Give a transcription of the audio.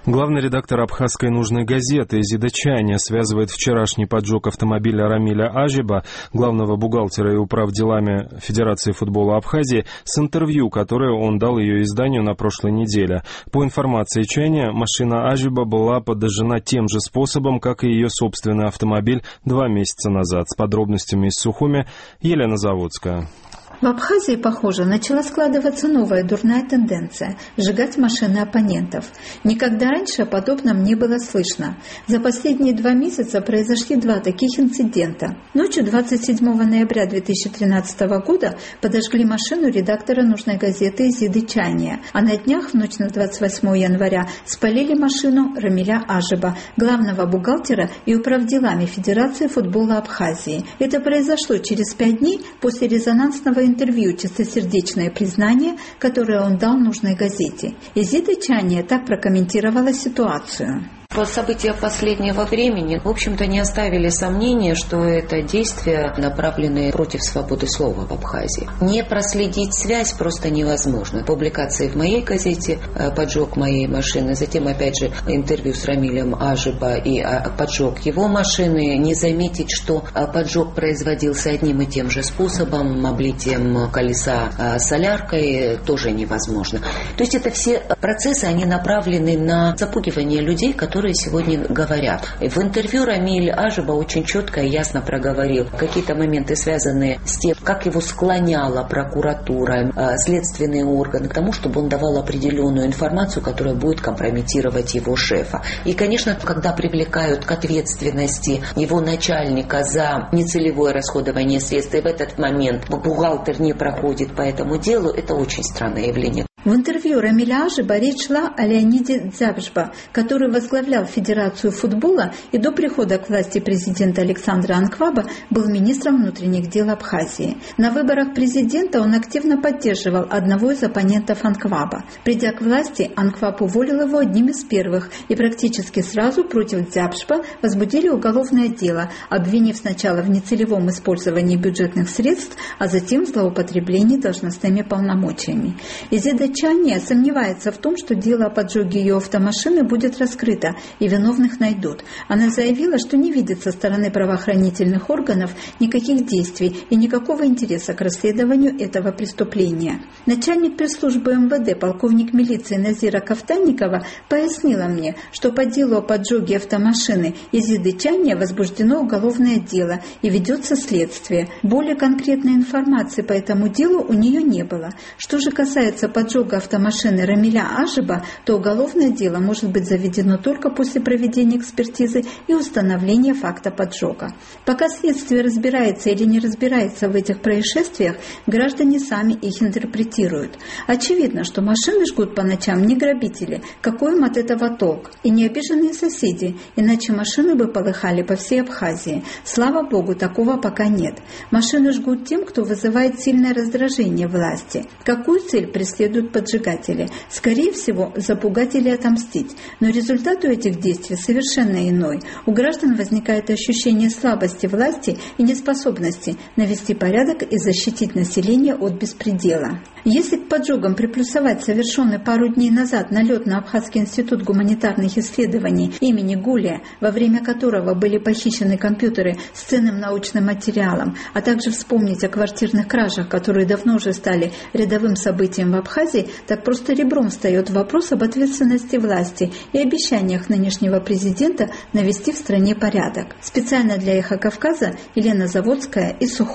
Главный редактор абхазской нужной газеты Изида Чайня связывает вчерашний поджог автомобиля Рамиля Ажиба, главного бухгалтера и управделами Федерации футбола Абхазии, с интервью, которое он дал ее изданию на прошлой неделе. По информации Чайня, машина Ажиба была подожжена тем же способом, как и ее собственный автомобиль 2 месяца назад. С подробностями из Сухуми Елена Заводская. В Абхазии, похоже, начала складываться новая дурная тенденция – сжигать машины оппонентов. Никогда раньше о подобном не было слышно. За последние 2 месяца произошли 2 таких инцидента. Ночью 27 ноября 2013 года подожгли машину редактора нужной газеты Изиды Чайня, а на днях, в ночь на 28 января, спалили машину Рамиля Ажиба, главного бухгалтера и управделами Федерации футбола Абхазии. Это произошло через 5 дней после резонансного интервью «Чистосердечное признание», которое он дал нужной газете. Изида Чайня так прокомментировала ситуацию. События последнего времени, в общем-то, не оставили сомнения, что это действия, направленные против свободы слова в Абхазии. Не проследить связь просто невозможно. Публикации в моей газете, поджог моей машины, затем, опять же, интервью с Рамилем Ажиба и поджог его машины. Не заметить, что поджог производился одним и тем же способом, облитием колеса соляркой, тоже невозможно. То есть это все процессы, они направлены на запугивание людей, которые сегодня говорят. В интервью Рамиль Ажиба очень четко и ясно проговорил какие-то моменты, связанные с тем, как его склоняла прокуратура, следственные органы к тому, чтобы он давал определенную информацию, которая будет компрометировать его шефа. И, конечно, когда привлекают к ответственности его начальника за нецелевое расходование средств, и в этот момент бухгалтер не проходит по этому делу, это очень странное явление. В интервью Рамиля Ажиба речь шла о Леониде Дзябжба, который возглавлял Федерацию футбола и до прихода к власти президента Александра Анкваба был министром внутренних дел Абхазии. На выборах президента он активно поддерживал одного из оппонентов Анкваба. Придя к власти, Анкваб уволил его одним из первых, и практически сразу против Дзябжба возбудили уголовное дело, обвинив сначала в нецелевом использовании бюджетных средств, а затем в злоупотреблении должностными полномочиями. Изида Чайня сомневается в том, что дело о поджоге ее автомашины будет раскрыто и виновных найдут. Она заявила, что не видит со стороны правоохранительных органов никаких действий и никакого интереса к расследованию этого преступления. Начальник пресс-службы МВД, полковник милиции Назира Кафтанникова, пояснила мне, что по делу о поджоге автомашины Изиды Чайня возбуждено уголовное дело и ведется следствие. Более конкретной информации по этому делу у нее не было. Что же касается поджога автомашины Рамиля Ажиба, то уголовное дело может быть заведено только после проведения экспертизы и установления факта поджога. Пока следствие разбирается или не разбирается в этих происшествиях, граждане сами их интерпретируют. Очевидно, что машины жгут по ночам не грабители, какой им от этого толк, и не обиженные соседи, иначе машины бы полыхали по всей Абхазии. Слава богу, такого пока нет. Машины жгут тем, кто вызывает сильное раздражение власти. Какую цель преследуют поджигатели? Скорее всего, запугать или отомстить. Но результат у этих действий совершенно иной. У граждан возникает ощущение слабости власти и неспособности навести порядок и защитить население от беспредела. Если к поджогам приплюсовать совершенный пару дней назад налет на Абхазский институт гуманитарных исследований имени Гулия, во время которого были похищены компьютеры с ценным научным материалом, а также вспомнить о квартирных кражах, которые давно уже стали рядовым событием в Абхазии, так просто ребром встает вопрос об ответственности власти и обещаниях нынешнего президента навести в стране порядок. Специально для «Эхо Кавказа» Елена Заводская из Сухуми.